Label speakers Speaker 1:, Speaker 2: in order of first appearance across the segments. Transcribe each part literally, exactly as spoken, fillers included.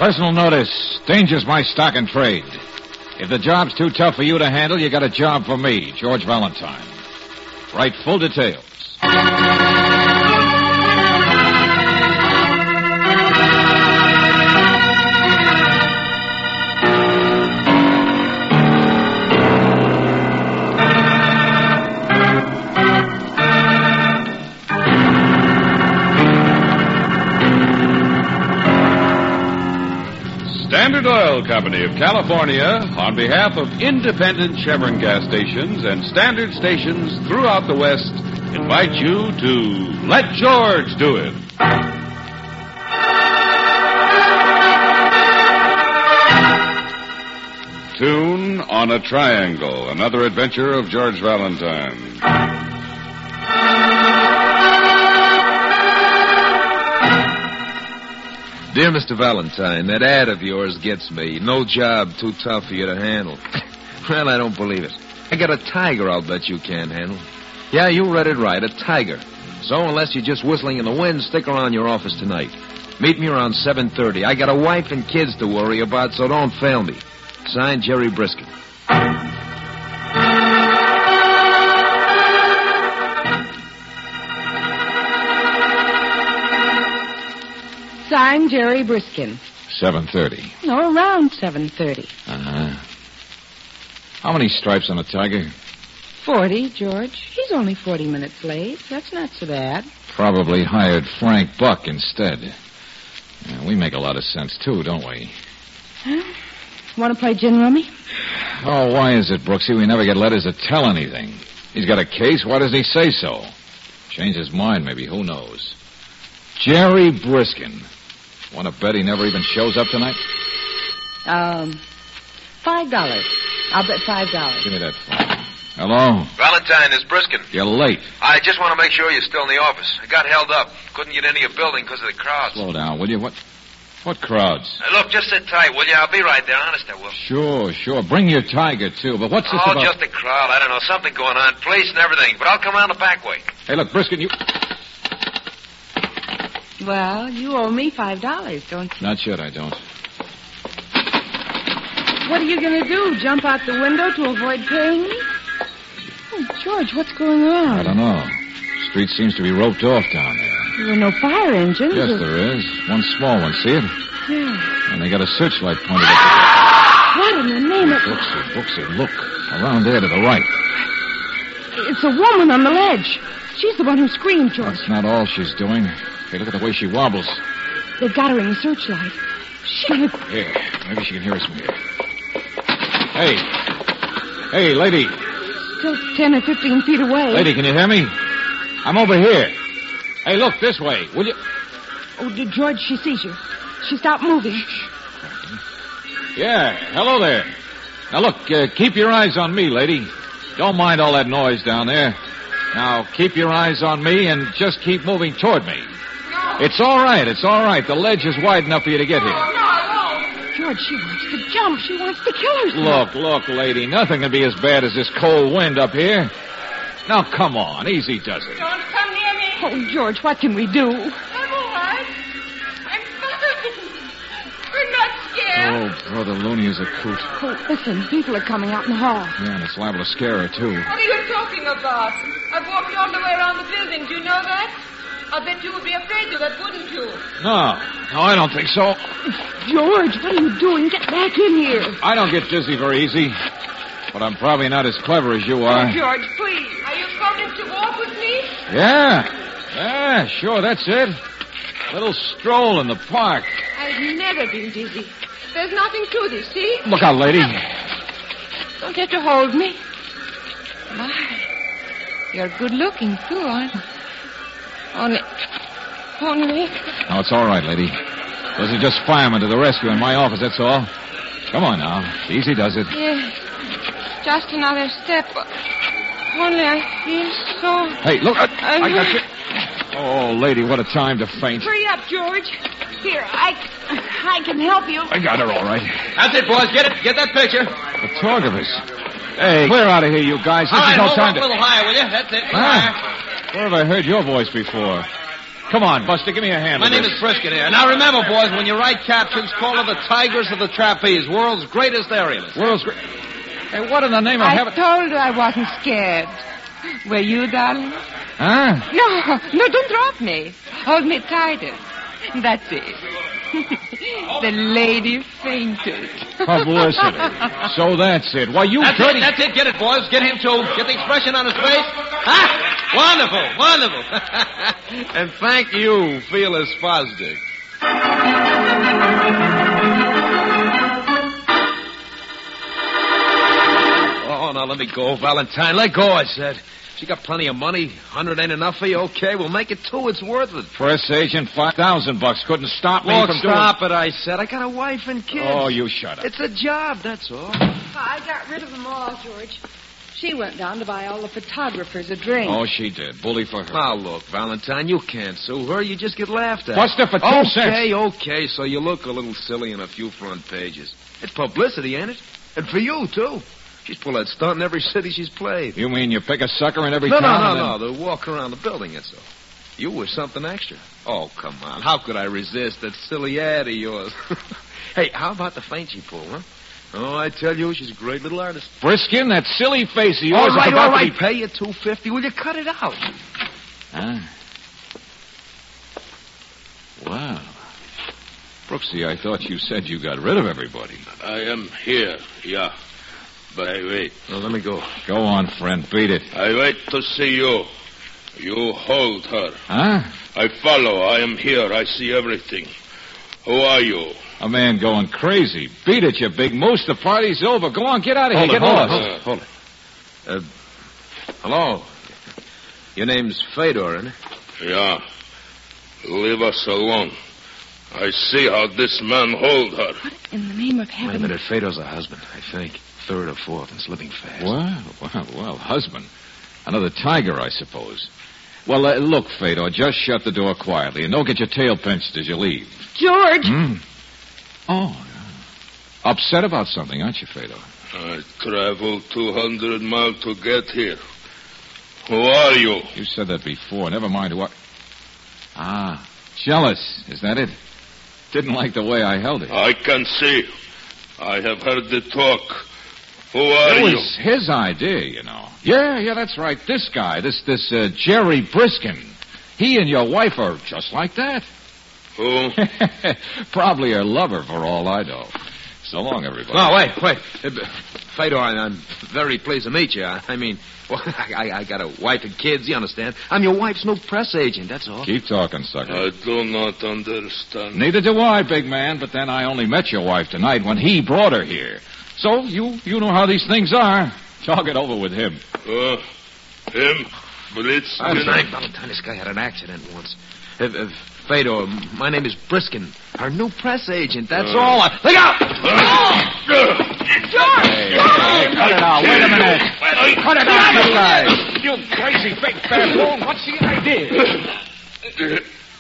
Speaker 1: Personal notice. Danger's my stock and trade. If the job's too tough for you to handle, you got a job for me, George Valentine. Write full details.
Speaker 2: Standard Oil Company of California, on behalf of independent Chevron gas stations and Standard stations throughout the West, invite you to Let George Do It. Tune on a Triangle, another adventure of George Valentine.
Speaker 3: Dear Mister Valentine, that ad of yours gets me. No job too tough for you to handle. Well, I don't believe it. I got a tiger I'll bet you can't handle. Yeah, you read it right, a tiger. So unless you're just whistling in the wind, stick around your office tonight. Meet me around seven thirty. I got a wife and kids to worry about, so don't fail me. Signed, Jerry Briskin.
Speaker 4: Signed, Jerry Briskin.
Speaker 1: seven thirty.
Speaker 4: No, around seven thirty.
Speaker 1: Uh-huh. How many stripes on a tiger?
Speaker 4: Forty, George. He's only forty minutes late. That's not so bad.
Speaker 1: Probably hired Frank Buck instead. Yeah, we make a lot of sense, too, don't we?
Speaker 4: Huh? Want to play gin rummy?
Speaker 1: Oh, why is it, Brooksy, we never get letters to tell anything? He's got a case. Why doesn't he say so? Change his mind, maybe. Who knows? Jerry Briskin. Want to bet he never even shows up tonight?
Speaker 4: Um, five dollars. I'll bet five dollars.
Speaker 1: Give me that phone. Hello?
Speaker 5: Valentine, is Briskin.
Speaker 1: You're late.
Speaker 5: I just want to make sure you're still in the office. I got held up. Couldn't get into your building because of the crowds.
Speaker 1: Slow down, will you? What What crowds?
Speaker 5: Now, look, just sit tight, will you? I'll be right there. Honest, I will.
Speaker 1: Sure, sure. Bring your tiger, too. But what's this
Speaker 5: oh,
Speaker 1: about?
Speaker 5: just a crowd. I don't know. Something going on. Police and everything. But I'll come around the back way.
Speaker 1: Hey, look, Briskin, you...
Speaker 4: Well, you owe me five dollars, don't you?
Speaker 1: Not yet, I don't.
Speaker 4: What are you going to do? Jump out the window to avoid paying me? Oh, George, what's going on?
Speaker 1: I don't know. Street seems to be roped off down there.
Speaker 4: There are no fire engines.
Speaker 1: Yes,
Speaker 4: or...
Speaker 1: there is. One small one, see it?
Speaker 4: Yeah.
Speaker 1: And they got a searchlight pointed at
Speaker 4: What in the name
Speaker 1: the...
Speaker 4: of...
Speaker 1: Brooksy, Brooksy, look. Around there to the right.
Speaker 4: It's a woman on the ledge. She's the one who screamed, George.
Speaker 1: That's not all she's doing. Hey, look at the way she wobbles.
Speaker 4: They've got her in the searchlight. She...
Speaker 1: Here, maybe she can hear us from here. Hey. Hey, lady.
Speaker 4: Still ten or fifteen feet away.
Speaker 1: Lady, can you hear me? I'm over here. Hey, look, this way, will you?
Speaker 4: Oh, did George, she sees you. She stopped moving.
Speaker 1: Yeah, hello there. Now, look, uh, keep your eyes on me, lady. Don't mind all that noise down there. Now, keep your eyes on me and just keep moving toward me. It's all right, it's all right. The ledge is wide enough for you to get here.
Speaker 4: George, she wants to jump. She wants to kill herself.
Speaker 1: Look, look, lady, nothing can be as bad as this cold wind up here. Now, come on, easy does it.
Speaker 6: Don't come near me.
Speaker 4: Oh, George, what can we do?
Speaker 6: I'm all right. I'm fine. We're not scared.
Speaker 1: Oh, Brother Looney is a coot.
Speaker 4: Oh, listen, people are coming out in the hall.
Speaker 1: Yeah, and it's liable to scare her, too.
Speaker 6: What are you talking about? I've walked all the way around the building. Do you know that? I bet you would be afraid of that, wouldn't you?
Speaker 1: No, no, I don't think so.
Speaker 4: George, what are you doing? Get back in here.
Speaker 1: I don't get dizzy very easy. But I'm probably not as clever as you are.
Speaker 6: Oh, George, please. Are you coming to walk with me?
Speaker 1: Yeah. Yeah, sure, that's it. Little stroll in the park.
Speaker 6: I've never been dizzy. There's nothing to this, see?
Speaker 1: Look out, lady.
Speaker 6: Don't have to hold me. My, you're good looking, too, aren't you? Only, only...
Speaker 1: No, it's all right, lady. Those are just firemen to the rescue in my office, that's all. Come on now. Easy does it.
Speaker 6: Yes. Just another step. Only I feel so...
Speaker 1: Hey, look. I, I got you. Oh, lady, what a time to faint.
Speaker 6: Hurry up, George. Here, I, I can help you.
Speaker 1: I got her all right.
Speaker 5: That's it, boys. Get it. Get that picture.
Speaker 1: Photographers. Hey, clear out of here, you guys. This
Speaker 5: All
Speaker 1: is
Speaker 5: right,
Speaker 1: no
Speaker 5: hold
Speaker 1: time
Speaker 5: up
Speaker 1: to...
Speaker 5: a little higher, will you? That's it.
Speaker 1: Huh? Where have I heard your voice before? Come on, Buster, give me a hand.
Speaker 7: My
Speaker 1: with
Speaker 7: name
Speaker 1: this.
Speaker 7: is Brisket here. Now remember, boys, when you write captions, call her the Tigers of the Trapeze, world's greatest aerialist.
Speaker 1: World's great. Hey, what in the name of
Speaker 6: I
Speaker 1: heaven?
Speaker 6: told you I wasn't scared. Were you, darling?
Speaker 1: Huh?
Speaker 6: No, no, don't drop me. Hold me tighter. That's it. The lady fainted.
Speaker 1: Publicity. So that's it. Why, you
Speaker 7: That's
Speaker 1: dirty...
Speaker 7: it, that's it. Get it, boys. Get him, too. Get the expression on his face. Ah! Wonderful, wonderful.
Speaker 3: And thank you, Fearless Fosdick. Oh, now let me go, Valentine. Let go, I said. She got plenty of money. Hundred ain't enough for you. Okay, we'll make it two. It's worth it.
Speaker 1: Press agent, five thousand bucks. Couldn't stop me
Speaker 3: Look,
Speaker 1: from
Speaker 3: stop it, I said. I got a wife and kids.
Speaker 1: doing... Oh, you shut up.
Speaker 3: It's a job, that's all.
Speaker 4: I got rid of them all, George. She went down to buy all the photographers a drink.
Speaker 1: Oh, she did. Bully for her.
Speaker 3: Now, look, Valentine, you can't sue her. You just get laughed at.
Speaker 1: Buster, for two
Speaker 3: okay,
Speaker 1: cents.
Speaker 3: Okay, okay, so you look a little silly in a few front pages. It's publicity, ain't it? And for you, too. She's pulled that stunt in every city she's played.
Speaker 1: You mean you pick a sucker in every
Speaker 3: no,
Speaker 1: town?
Speaker 3: No,
Speaker 1: and
Speaker 3: no,
Speaker 1: then...
Speaker 3: no, They walk around the building, that's all. You were something extra. Oh, come on. How could I resist that silly ad of yours? Hey, how about the feint she pulled, huh? Oh, I tell you, she's a great little artist.
Speaker 1: Briskin, that silly face of yours
Speaker 3: All
Speaker 1: is
Speaker 3: right,
Speaker 1: about
Speaker 3: all right.
Speaker 1: to be...
Speaker 3: Pay you two fifty. Will you cut it out?
Speaker 1: Huh? Wow. Brooksy, I thought you said you got rid of everybody.
Speaker 8: I am here, yeah. But I wait.
Speaker 3: Well, let me go.
Speaker 1: Go on, friend. Beat it.
Speaker 8: I wait to see you. You hold her.
Speaker 1: Huh?
Speaker 8: I follow. I am here. I see everything. Who are you?
Speaker 1: A man going crazy. Beat it, you big moose. The party's over. Go on, get out of here.
Speaker 3: Hold
Speaker 1: Get
Speaker 3: it, hold
Speaker 1: lost.
Speaker 3: it, hold it. Hold it. Uh, hello. Your name's Fedor, isn't it?
Speaker 8: Yeah. Leave us alone. I see how this man hold her.
Speaker 4: In the name of
Speaker 3: Wait a
Speaker 4: heaven.
Speaker 3: minute. Fedor's a husband, I think. Third or fourth and slipping fast.
Speaker 1: Well, well, well, husband. Another tiger, I suppose. Well, uh, look, Fedor, just shut the door quietly and don't get your tail pinched as you leave.
Speaker 4: George!
Speaker 1: Hmm? Oh, yeah. Upset about something, aren't you, Fedor?
Speaker 8: I traveled two hundred miles to get here. Who are you?
Speaker 1: You said that before. Never mind what... Ah, jealous. Is that it? Didn't like the way I held it.
Speaker 8: I can see. I have heard the talk. Who are
Speaker 1: It
Speaker 8: you?
Speaker 1: was his idea, you know. Yeah, yeah, that's right. This guy, this this uh, Jerry Briskin. He and your wife are just like that.
Speaker 8: Who?
Speaker 1: Probably her lover, for all I know. So long, everybody.
Speaker 3: No, wait, wait. Uh, Fedor, I'm very pleased to meet you. I, I mean, well, I, I got a wife and kids, you understand. I'm your wife's new press agent, that's all.
Speaker 1: Keep talking, sucker.
Speaker 8: I do not understand.
Speaker 1: Neither do I, big man, but then I only met your wife tonight when he brought her here. So, you you know how these things are. Talk it over with him.
Speaker 8: Uh, him? Blitz?
Speaker 3: Valentine, Valentine, this guy had an accident once. Uh, uh, Fedor, my name is Briskin. Our new press agent, that's
Speaker 8: Uh.
Speaker 3: all. I... Look out!
Speaker 4: George!
Speaker 1: Hey, hey, cut it out. Wait a minute. Cut it out, you guys. You crazy big fat fool. What's the idea?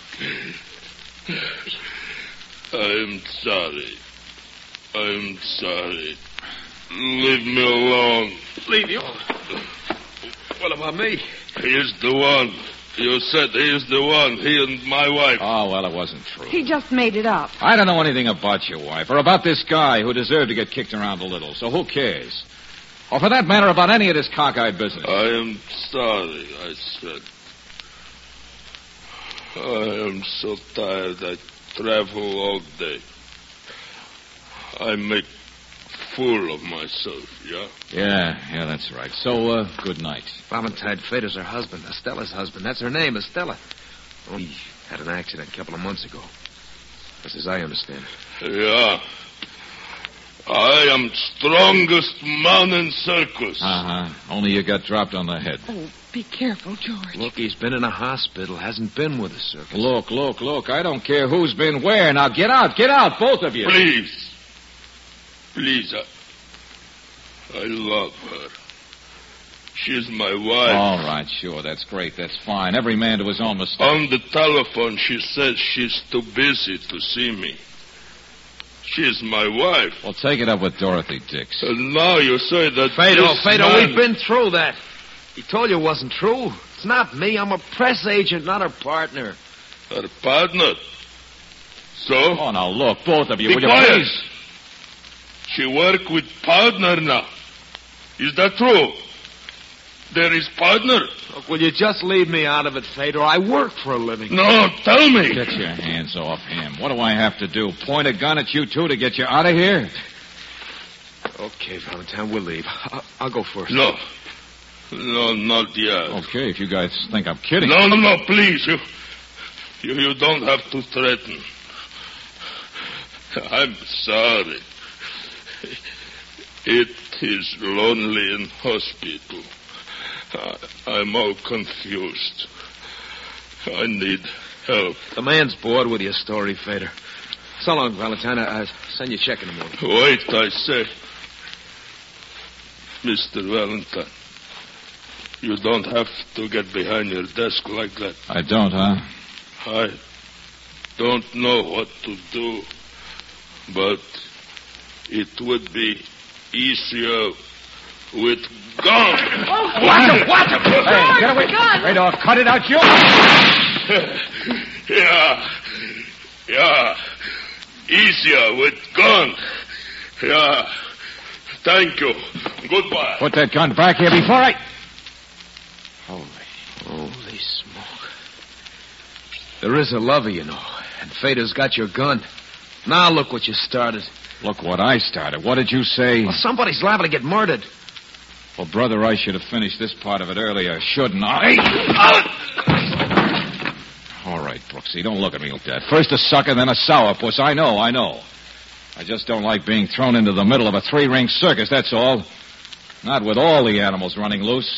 Speaker 8: I'm sorry. I'm sorry. Leave me alone.
Speaker 3: Leave you? What about me?
Speaker 8: He is the one. You said he is the one. He and my wife.
Speaker 1: Oh, well, it wasn't true.
Speaker 4: He just made it up.
Speaker 1: I don't know anything about your wife or about this guy who deserved to get kicked around a little, so who cares? Or for that matter, about any of this cockeyed business.
Speaker 8: I am sorry, I said. I am so tired. I travel all day. I make fool of myself, yeah?
Speaker 1: Yeah, yeah, that's right. So, uh, good night.
Speaker 3: Valentine Fedor's her husband, Estella's husband. That's her name, Estella. Oh, he had an accident a couple of months ago. Just as I understand it.
Speaker 8: Yeah. I am strongest man in circus.
Speaker 1: Uh-huh. Only you got dropped on the head.
Speaker 6: Oh, be careful, George.
Speaker 3: Look, he's been in a hospital, hasn't been with the circus.
Speaker 1: Look, look, look. I don't care who's been where. Now, get out, get out, both of you.
Speaker 8: Please. Please, I, I love her. She's my wife.
Speaker 1: All right, sure. That's great. That's fine. Every man to his own mistake.
Speaker 8: On the telephone, she says she's too busy to see me. She's my wife.
Speaker 1: Well, take it up with Dorothy Dix.
Speaker 8: And now you say that
Speaker 3: Fedor,
Speaker 8: this
Speaker 3: Fedor,
Speaker 8: man...
Speaker 3: we've been through that. He told you it wasn't true. It's not me. I'm a press agent, not her partner.
Speaker 8: Her partner. So?
Speaker 1: Oh, now look, both of you.
Speaker 8: Be
Speaker 1: Will you
Speaker 8: quiet.
Speaker 1: please?
Speaker 8: She work with partner now. Is that true? There is partner?
Speaker 3: Look, will you just leave me out of it, Fedor? I work for a living.
Speaker 8: No, tell me.
Speaker 1: Get your hands off him. What do I have to do? Point a gun at you two to get you out of here?
Speaker 3: Okay, Valentine, we'll leave. I'll, I'll go first.
Speaker 8: No. No, not yet.
Speaker 1: Okay, if you guys think I'm kidding.
Speaker 8: No, no, no, please. You, you, you don't have to threaten. I'm sorry. It is lonely in hospital. I, I'm all confused. I need help.
Speaker 3: The man's bored with your story, Fedor. So long, Valentine. I- I'll send you a check in the morning.
Speaker 8: Wait, I say. Mister Valentine, you don't have to get behind your desk like that.
Speaker 1: I don't, huh?
Speaker 8: I don't know what to do, but it would be easier with gun.
Speaker 4: Oh,
Speaker 1: Watch him! Watch him! Hey, get away!
Speaker 4: gun.
Speaker 1: Radar, cut it out, you!
Speaker 8: Yeah, yeah, easier with gun. Yeah, thank you. Goodbye.
Speaker 1: Put that gun back here before I... Holy...
Speaker 3: Holy smoke. There is a lover, you know, and Fedor's got your gun. Now look what you started.
Speaker 1: Look what I started. What did you say?
Speaker 3: Well, somebody's liable to get murdered.
Speaker 1: Well, brother, I should have finished this part of it earlier, shouldn't I? All right, Brooksy, don't look at me like that. First a sucker, then a sourpuss. I know, I know. I just don't like being thrown into the middle of a three-ring circus, that's all. Not with all the animals running loose.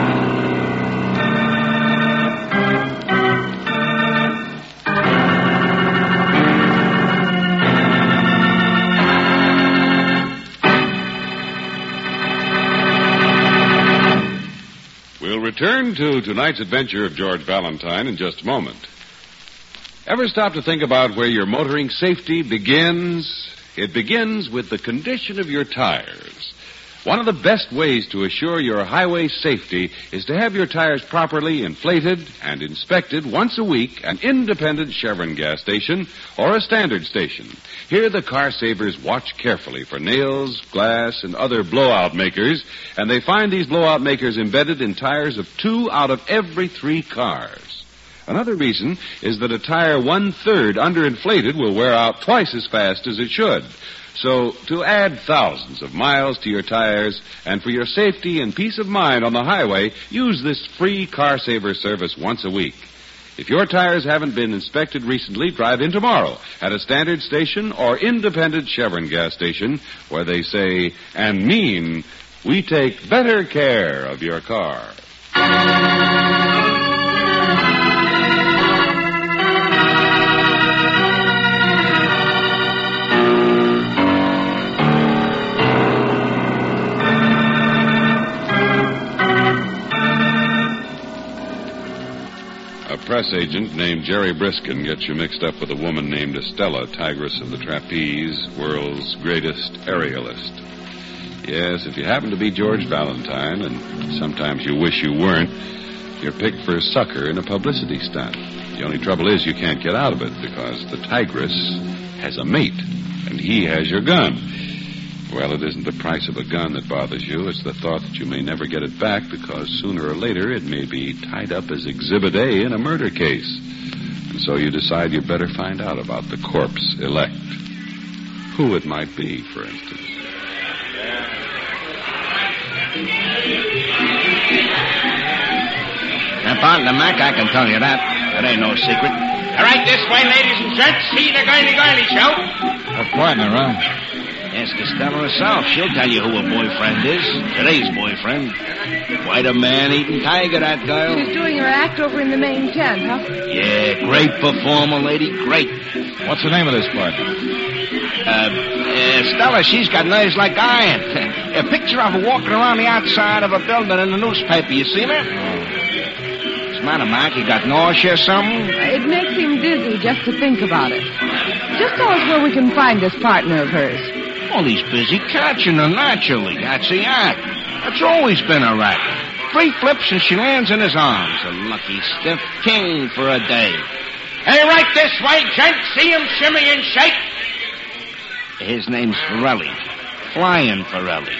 Speaker 2: We'll return to tonight's adventure of George Valentine in just a moment. Ever stop to think about where your motoring safety begins? It begins with the condition of your tires. One of the best ways to assure your highway safety is to have your tires properly inflated and inspected once a week at an independent Chevron gas station or a standard station. Here the car savers watch carefully for nails, glass, and other blowout makers, and they find these blowout makers embedded in tires of two out of every three cars. Another reason is that a tire one-third underinflated will wear out twice as fast as it should. So, to add thousands of miles to your tires and for your safety and peace of mind on the highway, use this free car saver service once a week. If your tires haven't been inspected recently, drive in tomorrow at a standard station or independent Chevron gas station where they say and mean, we take better care of your car. A press agent named Jerry Briskin gets you mixed up with a woman named Estella, Tigress of the Trapeze, world's greatest aerialist. Yes, if you happen to be George Valentine, and sometimes you wish you weren't, you're picked for a sucker in a publicity stunt. The only trouble is you can't get out of it because the Tigress has a mate, and he has your gun. Well, it isn't the price of a gun that bothers you. It's the thought that you may never get it back because sooner or later it may be tied up as Exhibit A in a murder case. And so you decide you better find out about the corpse elect. Who it might be, for instance.
Speaker 7: Step on the Mac, I can tell you that. That ain't no secret. All right, this way, ladies and gents. See the girly-girly show.
Speaker 1: A partner, huh?
Speaker 7: Ask Estella herself. She'll tell you who her boyfriend is. Today's boyfriend. Quite a man-eating tiger, that girl.
Speaker 4: She's doing her act over in the main tent, huh?
Speaker 7: Yeah, great performer, lady. Great.
Speaker 1: What's the name of this partner?
Speaker 7: Uh, Estella, she's got nerves like iron. A picture of her walking around the outside of a building in the newspaper. You seen her? What's the matter, Mac? You got nausea or something?
Speaker 4: It makes him dizzy just to think about it. Just tell us where we can find this partner of hers.
Speaker 7: Well, he's busy catching her naturally. That's the act. That's always been her act. Three flips and she lands in his arms. A lucky stiff king for a day. Hey, right this way, gent. See him shimmy and shake. His name's Forelli. Flying Forelli.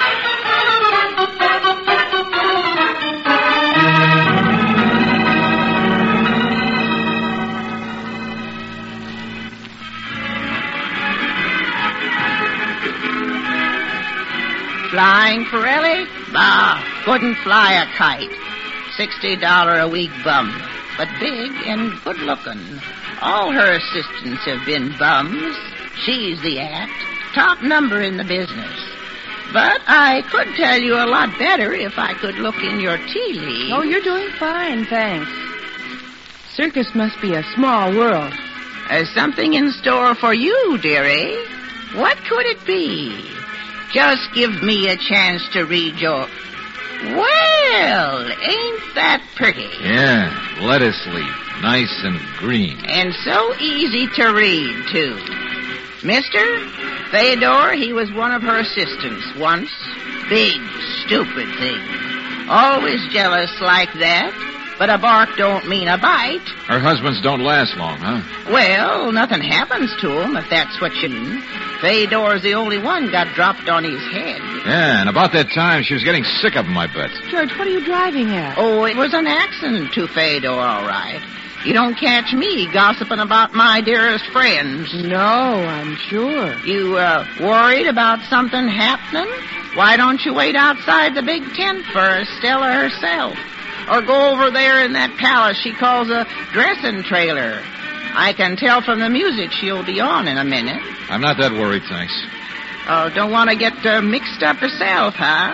Speaker 9: Flying Forelli? Bah, couldn't fly a kite. Sixty dollar a week bum, but big and good looking. All her assistants have been bums. She's the act, top number in the business. But I could tell you a lot better if I could look in your tea leaves.
Speaker 4: Oh, you're doing fine, thanks. Circus must be a small world.
Speaker 9: There's something in store for you, dearie. What could it be? Just give me a chance to read your... Well, ain't that pretty?
Speaker 1: Yeah, lettuce leaf. Nice and green.
Speaker 9: And so easy to read, too. Mister Fedor, he was one of her assistants once. Big, stupid thing. Always jealous like that. But a bark don't mean a bite.
Speaker 1: Her husbands don't last long, huh?
Speaker 9: Well, nothing happens to him, if that's what you mean. Fedor's the only one got dropped on his head.
Speaker 1: Yeah, and about that time, she was getting sick of him, I bet.
Speaker 4: George, what are you driving at?
Speaker 9: Oh, it was an accident to Fedor, all right. You don't catch me gossiping about my dearest friends.
Speaker 4: No, I'm sure.
Speaker 9: You, uh, worried about something happening? Why don't you wait outside the big tent for Stella herself? Or go over there in that palace she calls a dressing trailer. I can tell from the music she'll be on in a minute.
Speaker 1: I'm not that worried, thanks.
Speaker 9: Oh, don't want to get uh, mixed up herself, huh?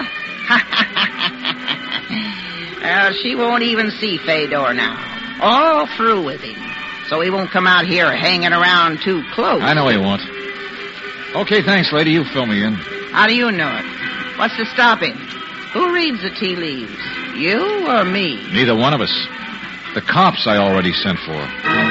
Speaker 9: Well, she won't even see Fedor now. All through with him. So he won't come out here hanging around too close.
Speaker 1: I know he won't. Okay, thanks, lady. You fill me in.
Speaker 9: How do you know it? What's to stop him? Who reads the tea leaves? You or me?
Speaker 1: Neither one of us. The cops I already sent for.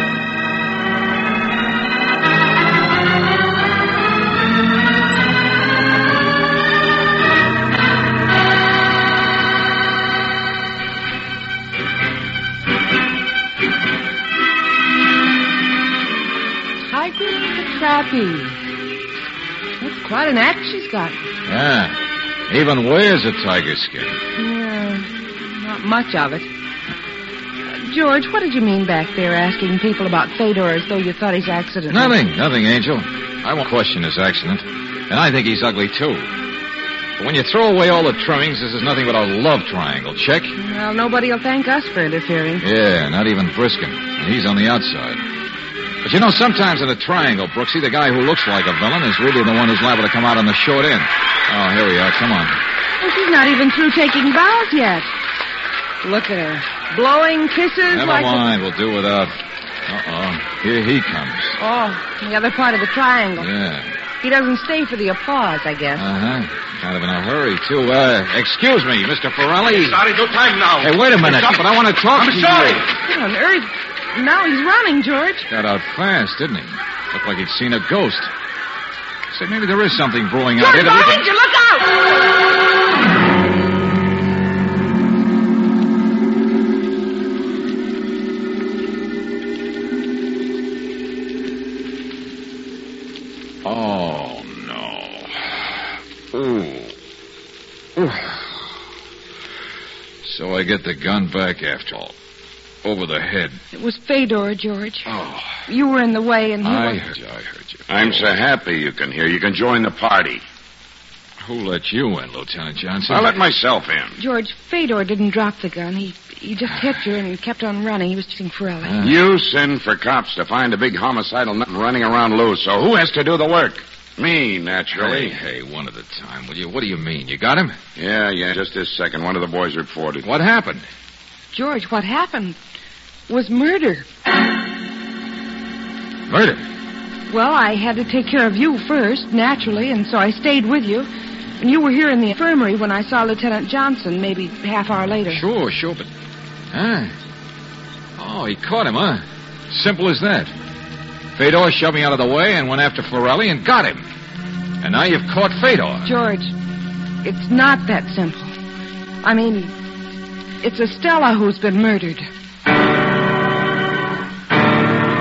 Speaker 4: Tiger the Trappy. That's quite an act she's got.
Speaker 1: Yeah. Even wears a tiger skin.
Speaker 4: Yeah, not much of it. Uh, George, what did you mean back there asking people about Fedor as though you thought his accident...
Speaker 1: Nothing, nothing, Angel. I won't question his accident. And I think he's ugly, too. But when you throw away all the trimmings, this is nothing but a love triangle. Check?
Speaker 4: Well, nobody will thank us for interfering.
Speaker 1: Yeah, not even Briskin. And he's on the outside. But you know, sometimes in a triangle, Brooksy, the guy who looks like a villain is really the one who's liable to come out on the short end. Oh, here we are. Come on.
Speaker 4: Well, she's not even through taking vows yet. Look at her. Blowing kisses
Speaker 1: Never
Speaker 4: like...
Speaker 1: mind. The... We'll do without. Uh-oh. Here he comes.
Speaker 4: Oh, the other part of the triangle.
Speaker 1: Yeah.
Speaker 4: He doesn't stay for the applause, I guess.
Speaker 1: Uh-huh. Kind of in a hurry, too. Uh, excuse me, Mister Forelli.
Speaker 7: Sorry, no time now.
Speaker 1: Hey, wait a minute. But I want to talk
Speaker 7: I'm
Speaker 1: to
Speaker 7: sorry.
Speaker 1: you.
Speaker 4: What on earth? Now he's running, George.
Speaker 1: Got out fast, didn't he? Looked like he'd seen a ghost. Say, maybe there is something brewing
Speaker 4: George,
Speaker 1: out here. that we
Speaker 4: behind
Speaker 1: can-
Speaker 4: you, look
Speaker 2: Oh, no. Ooh. Ooh. So I get the gun back after all. Over the head.
Speaker 4: It was Fedor, George.
Speaker 2: Oh.
Speaker 4: You were in the way, and he
Speaker 2: I
Speaker 4: was...
Speaker 2: heard you, I heard you.
Speaker 8: I'm so happy you can hear. You can join the party.
Speaker 1: Who let you in, Lieutenant Johnson?
Speaker 8: I let myself in.
Speaker 4: George, Fedor didn't drop the gun. He he just hit you and kept on running. He was shooting Forelli.
Speaker 1: Uh.
Speaker 8: You send for cops to find a big homicidal nut running around loose. So who has to do the work? Me, naturally.
Speaker 1: Hey, hey, one at a time, will you? What do you mean? You got him?
Speaker 8: Yeah, yeah, just this second. One of the boys reported.
Speaker 1: What happened?
Speaker 4: George, what happened was murder.
Speaker 1: Murder?
Speaker 4: Well, I had to take care of you first, naturally, and so I stayed with you. And you were here in the infirmary when I saw Lieutenant Johnson, maybe half hour later.
Speaker 1: Sure, sure, but... Huh? Oh, he caught him, huh? Simple as that. Fedor shoved me out of the way and went after Forelli and got him. And now you've caught Fedor.
Speaker 4: George, it's not that simple. I mean, it's Estella who's been murdered.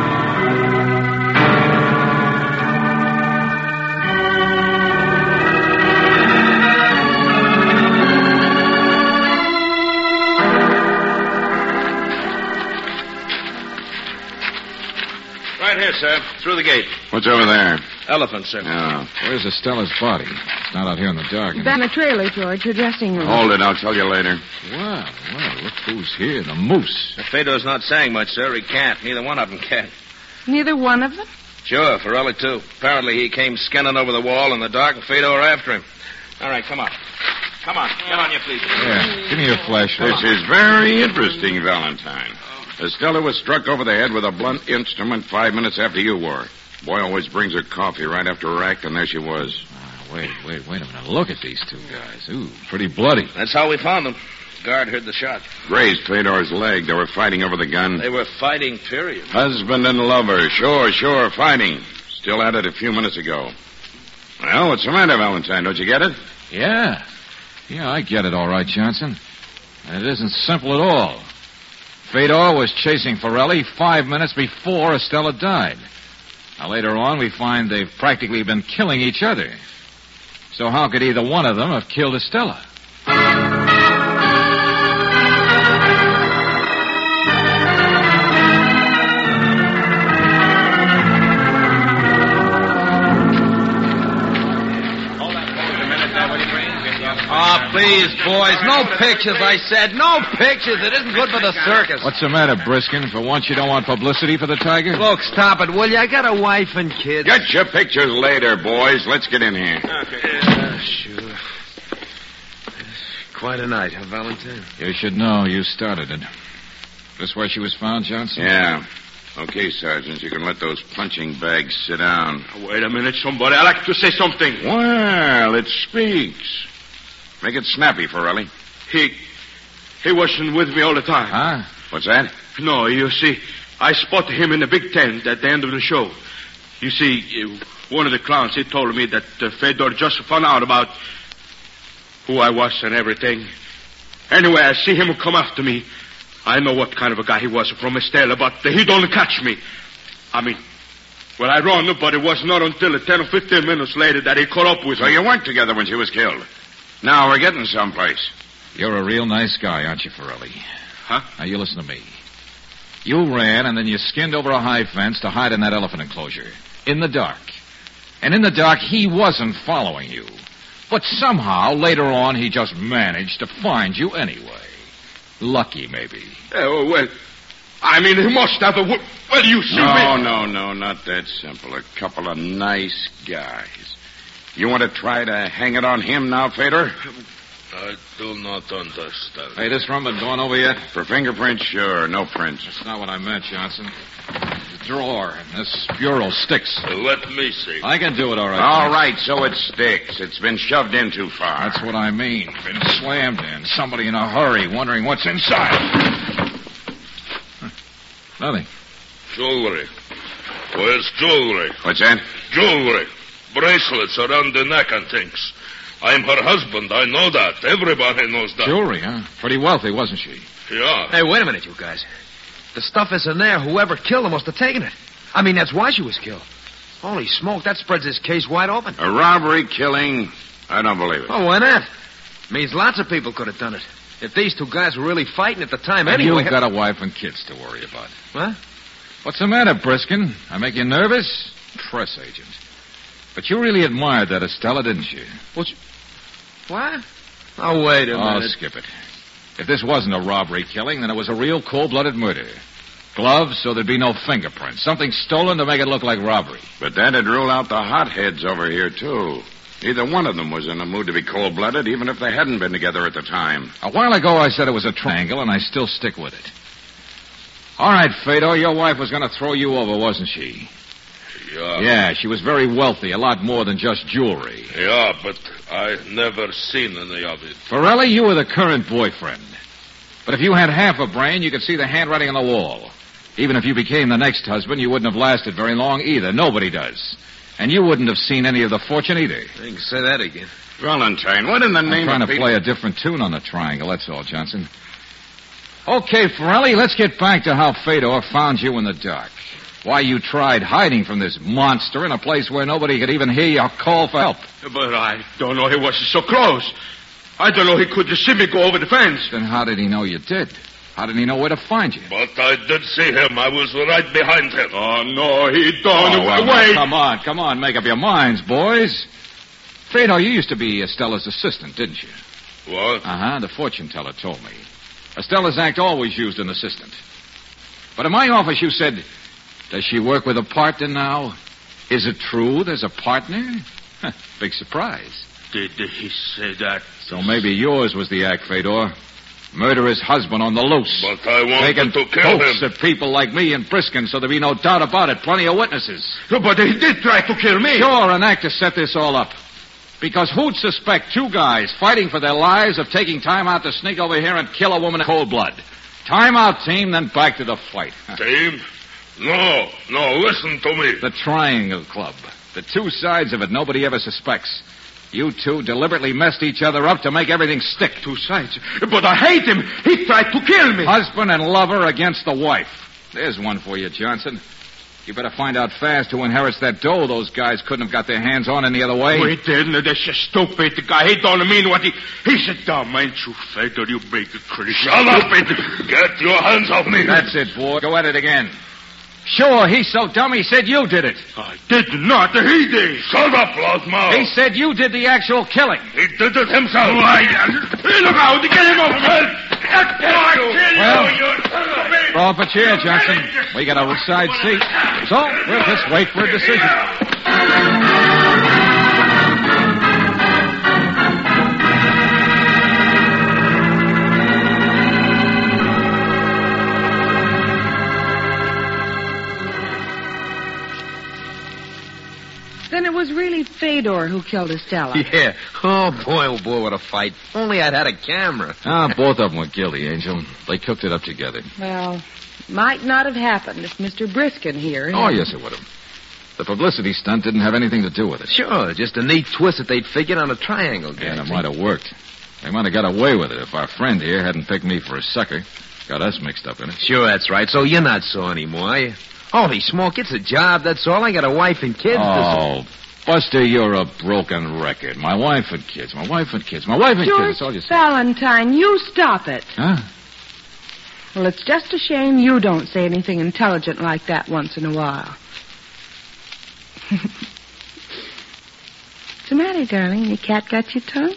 Speaker 7: sir. Through the gate.
Speaker 2: What's over there?
Speaker 7: Elephant, sir.
Speaker 2: Oh.
Speaker 1: Where's Estella's body? It's not out here in the dark.
Speaker 4: Back in the trailer, George, her dressing room.
Speaker 2: Hold it. I'll tell you later.
Speaker 1: Well, well, look who's here. The moose.
Speaker 7: Fedor's not saying much, sir. He can't. Neither one of them can.
Speaker 4: Neither one of them?
Speaker 7: Sure, Forelli, too. Apparently he came scanning over the wall in the dark and Fedor after him. All right, come on. Come on. Get on your feet.
Speaker 1: Yeah, give me your flashlight.
Speaker 2: This is very interesting, Valentine. Estella was struck over the head with a blunt instrument five minutes after you were. Boy always brings her coffee right after her act, and there she was.
Speaker 1: Ah, wait, wait, wait a minute. Look at these two guys. Ooh, pretty bloody.
Speaker 7: That's how we found them. Guard heard the shot.
Speaker 2: Grazed Fedor's leg. They were fighting over the gun.
Speaker 7: They were fighting, period.
Speaker 2: Husband and lover. Sure, sure, fighting. Still at it a few minutes ago. Well, what's the matter, Valentine? Don't you get it?
Speaker 1: Yeah. Yeah, I get it all right, Johnson. And it isn't simple at all. Fedor was chasing Forelli five minutes before Estella died. Now, later on, we find they've practically been killing each other. So how could either one of them have killed Estella?
Speaker 3: Oh, please, boys. No pictures, I said. No pictures. It isn't good for the circus.
Speaker 1: What's the matter, Briskin? For once you don't want publicity for the tiger?
Speaker 3: Look, stop it, will you? I got a wife and kids.
Speaker 2: Get your pictures later, boys. Let's get in here.
Speaker 3: Okay. Uh, sure. Quite a night, huh, Valentine?
Speaker 1: You should know. You started it. This where she was found, Johnson?
Speaker 2: Yeah. Okay, Sergeant, you can let those punching bags sit down.
Speaker 8: Wait a minute, somebody. I'd like to say something.
Speaker 2: Well, it speaks. Make it snappy, Forelli.
Speaker 8: He... he wasn't with me all the time.
Speaker 1: Huh?
Speaker 2: What's that?
Speaker 8: No, you see, I spotted him in the big tent at the end of the show. You see, one of the clowns, he told me that uh, Fedor just found out about who I was and everything. Anyway, I see him come after me. I know what kind of a guy he was from Estella, but he don't catch me. I mean, well, I run, but it was not until ten or fifteen minutes later that he caught up with
Speaker 2: so
Speaker 8: me.
Speaker 2: So you weren't together when she was killed. Now we're getting someplace.
Speaker 1: You're a real nice guy, aren't you, Forelli?
Speaker 8: Huh?
Speaker 1: Now, you listen to me. You ran, and then you skinned over a high fence to hide in that elephant enclosure. In the dark. And in the dark, he wasn't following you. But somehow, later on, he just managed to find you anyway. Lucky, maybe.
Speaker 8: Oh, well, I mean, he must have a... Well, you see
Speaker 2: No,
Speaker 8: me...
Speaker 2: no, no, not that simple. A couple of nice guys. You want to try to hang it on him now, Fedor?
Speaker 8: I do not understand.
Speaker 1: Hey, this room been gone over yet?
Speaker 2: For fingerprints, sure. No prints.
Speaker 1: That's not what I meant, Johnson. The drawer and this bureau sticks.
Speaker 8: Let me see.
Speaker 1: I can do it all right.
Speaker 2: All
Speaker 1: Johnson.
Speaker 2: right, so it sticks. It's been shoved in too far.
Speaker 1: That's what I mean. Been slammed in. Somebody in a hurry wondering what's inside. Huh. Nothing.
Speaker 8: Jewelry. Where's jewelry?
Speaker 2: What's that?
Speaker 8: Jewelry. Bracelets around the neck and things. I'm her husband. I know that. Everybody knows that.
Speaker 1: Jewelry, huh? Pretty wealthy, wasn't she?
Speaker 8: Yeah.
Speaker 3: Hey, wait a minute, you guys. The stuff isn't there. Whoever killed her must have taken it. I mean, that's why she was killed. Holy smoke, that spreads this case wide open.
Speaker 2: A robbery, killing. I don't believe it.
Speaker 3: Oh, why not? Means lots of people could have done it. If these two guys were really fighting at the time
Speaker 1: And
Speaker 3: anyway...
Speaker 1: you've got a wife and kids to worry about.
Speaker 3: What?
Speaker 1: What's the matter, Briskin? I make you nervous? Press agent. But you really admired that Estella, didn't you?
Speaker 3: What? You... What? Oh, wait a
Speaker 1: Oh,
Speaker 3: minute.
Speaker 1: skip it. If this wasn't a robbery killing, then it was a real cold-blooded murder. Gloves, so there'd be no fingerprints. Something stolen to make it look like robbery.
Speaker 2: But that'd rule out the hotheads over here, too. Neither one of them was in a mood to be cold-blooded, even if they hadn't been together at the time.
Speaker 1: A while ago, I said it was a triangle, and I still stick with it. All right, Fedor, your wife was going to throw you over, wasn't she?
Speaker 8: Yeah.
Speaker 1: Yeah, she was very wealthy, a lot more than just jewelry.
Speaker 8: Yeah, but I never seen any of it.
Speaker 1: Forelli, you were the current boyfriend. But if you had half a brain, you could see the handwriting on the wall. Even if you became the next husband, you wouldn't have lasted very long either. Nobody does. And you wouldn't have seen any of the fortune either.
Speaker 3: You can say that again.
Speaker 2: Valentine, what in the
Speaker 1: I'm
Speaker 2: name
Speaker 1: trying
Speaker 2: of...
Speaker 1: to play a different tune on the triangle, that's all, Johnson. Okay, Forelli, let's get back to how Fedor found you in the dark. Why you tried hiding from this monster in a place where nobody could even hear your call for help.
Speaker 8: But I don't know he was so close. I don't know he could just see me go over the fence.
Speaker 1: Then how did he know you did? How did he know where to find you?
Speaker 10: But I did see him. I was right behind him.
Speaker 8: Oh, no, he don't.
Speaker 1: Oh, well,
Speaker 8: Wait.
Speaker 1: now, come on, come on. Make up your minds, boys. Fedor, you used to be Estella's assistant, didn't you?
Speaker 10: What?
Speaker 1: Uh-huh, the fortune teller told me. Estella's act always used an assistant. But in my office, you said, does she work with a partner now? Is it true there's a partner? Huh, big surprise.
Speaker 8: Did he say that?
Speaker 1: So maybe yours was the act, Fedor. Murder his husband on the loose.
Speaker 10: But I wanted
Speaker 1: Taking
Speaker 10: to kill
Speaker 1: oaths
Speaker 10: him.
Speaker 1: at people like me and Briskin so there'd be no doubt about it. Plenty of witnesses.
Speaker 8: But he did try to kill me.
Speaker 1: Sure, an act to set this all up. Because who'd suspect two guys fighting for their lives of taking time out to sneak over here and kill a woman in cold blood? Time out, team, then back to the fight.
Speaker 10: Team? No, no, listen to me.
Speaker 1: The Triangle Club. The two sides of it nobody ever suspects. You two deliberately messed each other up to make everything stick.
Speaker 8: Two sides. But I hate him. He tried to kill me.
Speaker 1: Husband and lover against the wife. There's one for you, Johnson. You better find out fast who inherits that dough those guys couldn't have got their hands on any other way.
Speaker 8: Wait, didn't. That's just stupid. The guy, he don't mean what he... He's a dumb, ain't you, Fedor? You big crazy.
Speaker 10: Shut up. Get your hands off me.
Speaker 1: That's it, boy. Go at it again. Sure, he's so dumb he said you did it.
Speaker 8: I did not. He did.
Speaker 10: Shut up, loudmouth.
Speaker 1: He said you did the actual killing.
Speaker 10: He did it himself.
Speaker 8: Why, uh, look out. Get him over here.
Speaker 1: Well, throw up a chair, Johnson. We got a side seat. So, we'll just wait for a decision.
Speaker 4: Then it was really Fedor who killed Estella.
Speaker 3: Yeah. Oh, boy, oh, boy, what a fight. Only I'd had a camera.
Speaker 1: Ah, both of them were guilty, Angel. They cooked it up together.
Speaker 4: Well, might not have happened if Mister Briskin here...
Speaker 1: Oh, yes, it would have. The publicity stunt didn't have anything to do with it.
Speaker 3: Sure, just a neat twist that they'd figured on a triangle game.
Speaker 1: And it might have worked. They might have got away with it if our friend here hadn't picked me for a sucker. Got us mixed up in it.
Speaker 3: Sure, that's right. So you're not sore anymore, are you? Holy smoke, it's a job, that's all. I got a wife and kids.
Speaker 1: Oh, to... Buster, you're a broken record. My wife and kids, my wife and kids, my wife and
Speaker 4: George
Speaker 1: kids. That's all you say.
Speaker 4: Valentine, you stop it.
Speaker 1: Huh?
Speaker 4: Well, it's just a shame you don't say anything intelligent like that once in a while. What's the matter, darling? Your cat got your tongue?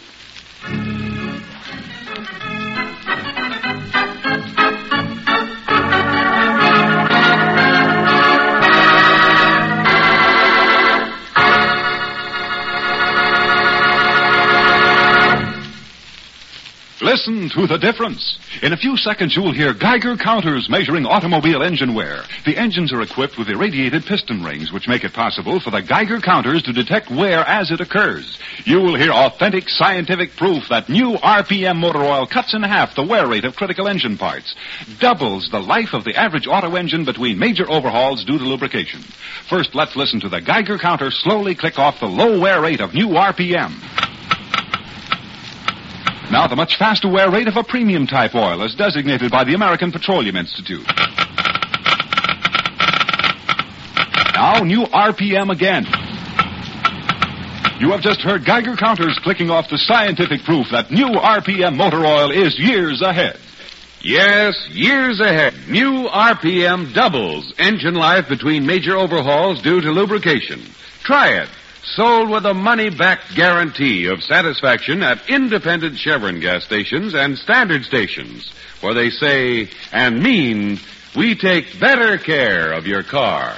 Speaker 11: Listen to the difference. In a few seconds, you'll hear Geiger counters measuring automobile engine wear. The engines are equipped with irradiated piston rings, which make it possible for the Geiger counters to detect wear as it occurs. You will hear authentic scientific proof that new R P M motor oil cuts in half the wear rate of critical engine parts, doubles the life of the average auto engine between major overhauls due to lubrication. First, let's listen to the Geiger counter slowly click off the low wear rate of new R P M. Now, the much faster wear rate of a premium type oil as designated by the American Petroleum Institute. Now, new R P M again. You have just heard Geiger counters clicking off the scientific proof that new R P M motor oil is years ahead.
Speaker 2: Yes, years ahead. New R P M doubles engine life between major overhauls due to lubrication. Try it. Sold with a money-back guarantee of satisfaction at independent Chevron gas stations and standard stations, where they say and mean, we take better care of your car.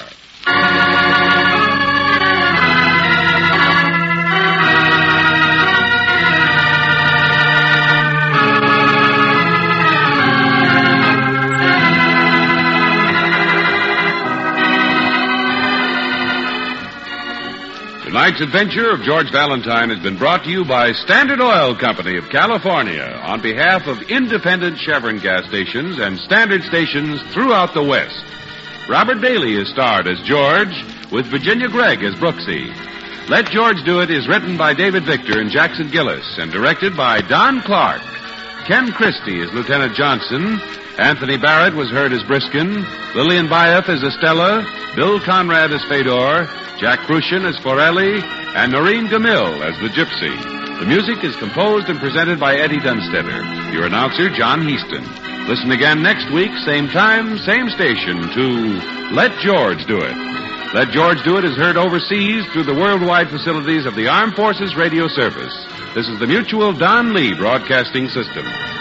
Speaker 2: Tonight's adventure of George Valentine has been brought to you by Standard Oil Company of California on behalf of independent Chevron gas stations and standard stations throughout the West. Robert Bailey is starred as George, with Virginia Gregg as Brooksy. Let George Do It is written by David Victor and Jackson Gillis and directed by Don Clark. Ken Christie is Lieutenant Johnson. Anthony Barrett was heard as Briskin. Lillian Bayef as Estella. Bill Conrad as Fedor. Jack Crucian as Forelli. And Noreen Gamil as the Gypsy. The music is composed and presented by Eddie Dunstetter. Your announcer, John Heaston. Listen again next week, same time, same station, to Let George Do It. Let George Do It is heard overseas through the worldwide facilities of the Armed Forces Radio Service. This is the Mutual Don Lee Broadcasting System.